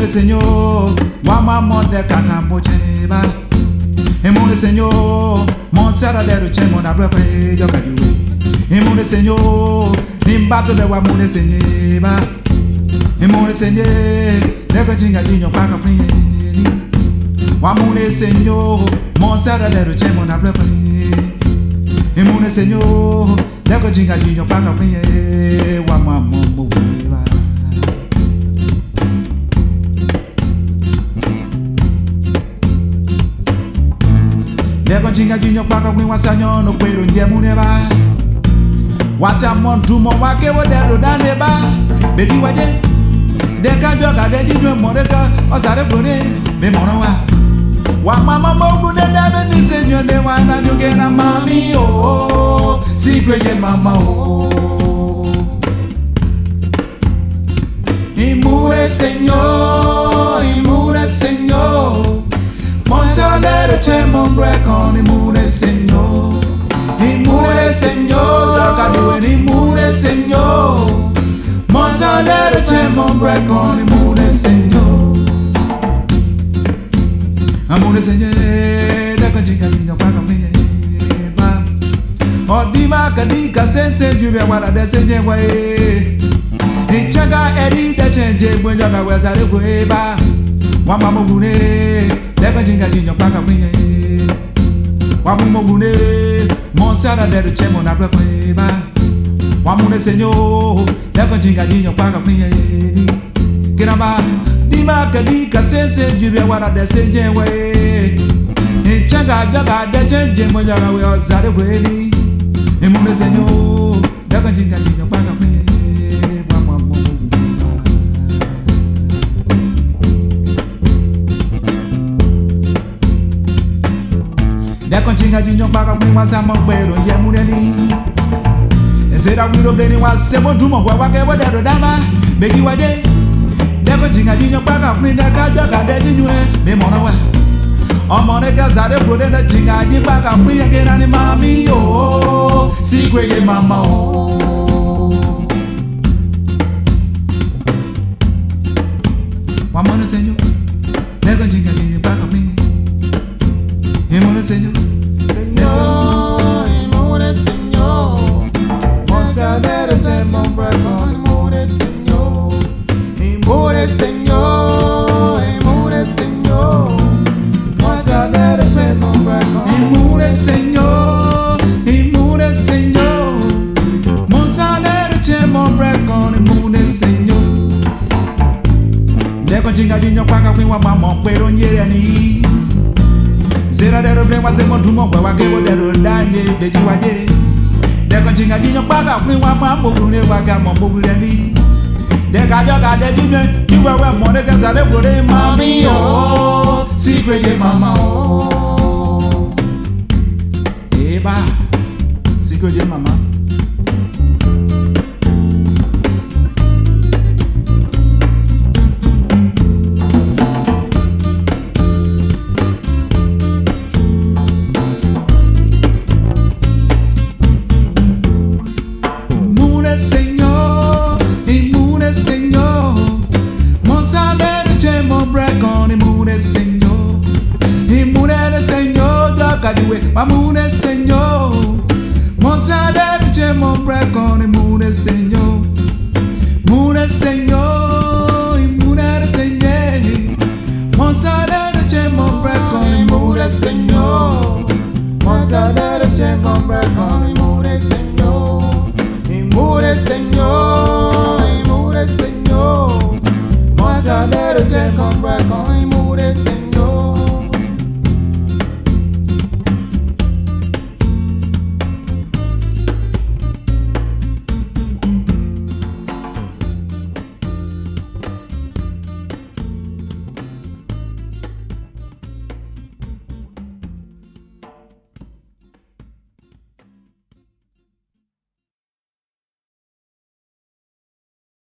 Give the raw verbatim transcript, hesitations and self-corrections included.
Señor, Wama Monde Kakambo Cheneba. Emone Señor, Monsara de Ruchemo na Bloque Yokaju. Emone Señor, Nimbato de Wamune Seneba. Emone Señor, Nego Jinga Dino Paka Pini. Wamune Señor, Monsara de Ruchemo na Bloque. Emone Señor, Nego Jinga Dino Paka Pini. Wama Mombo. Deko jinga jinyo paka kwi wasanyo no kwero njemune ba. Wasa montumo wake wo dedo dane ba. Bedi waje. Deka joga de jinyo moreka osare blone be monowa. Wa mama mogu de dabe ni senyo de wana nyoge na mami oh. Secret ye mama oh. Imure Señor, imure Señor. Monsalero c'è mon con i mure Señor, i mure Señor, gioca due i mure Señor. Monsalero c'è mon con i mure Señor. Amore Señor, da con chica di paga mi ba. O di ma che di ca sense di be wala de senje we. I chaga eri da change bu gioca we sare we ba. Wa mama mune Deko jinga jinyo paka kwenye Wamumo gune Monsara deru chemo na kwenye ba Wamune Señor Deko jinga jinyo paka kwenye Kiramba Dima kadika sense jubia wara de senje we Inchanga jaga de chenje mojaga we ozare kweni Imune Señor Deko jinga jinyo paka kwenye Deko jinga jinyo paka kwi wasa mkwero nje muneni Ezera wiro bleni wase modumo kwa wake wadero dama Begi waje Deko jinga jinyo paka kwi deka joga de jinwe Me mona wa Omone kazare brode na jinga jinyo paka kwi yengena ni mami yo Secret ye mama oh Wamone Señor Deko jinga jinyo paka kwi Imune Señor Señor, imune Señor. Monsalero c'è mon con imune Señor. Imune Señor, imune Señor. Monsalero c'è mon con Imune Señor, imune Señor. Monsalero c'è mon con imune Señor. Deko jinga jinyo paka kwi wa mama pero nyere ni. Zera dero bre wa se modumo kwa wake wo dero danye beji waje. Deko jinga jinyo paka kwi wa mama brune waka mama brune ni. Deka joga de jinyo kiwa wa mone kazale brode mami oh. Secret ye mama oh. Eba Secret ye mama. Señor, imune Señor. Monsalero c'è mon con imune Señor. Imune Señor, gioca due, mamune Señor. Monsalero c'è mon con imune Señor. Imune Señor, imune Señor. Monsalero c'è mon con imune Señor. Monsalero c'è mon con imune Señor. Imure Señor, imure Señor. Monsalero c'è con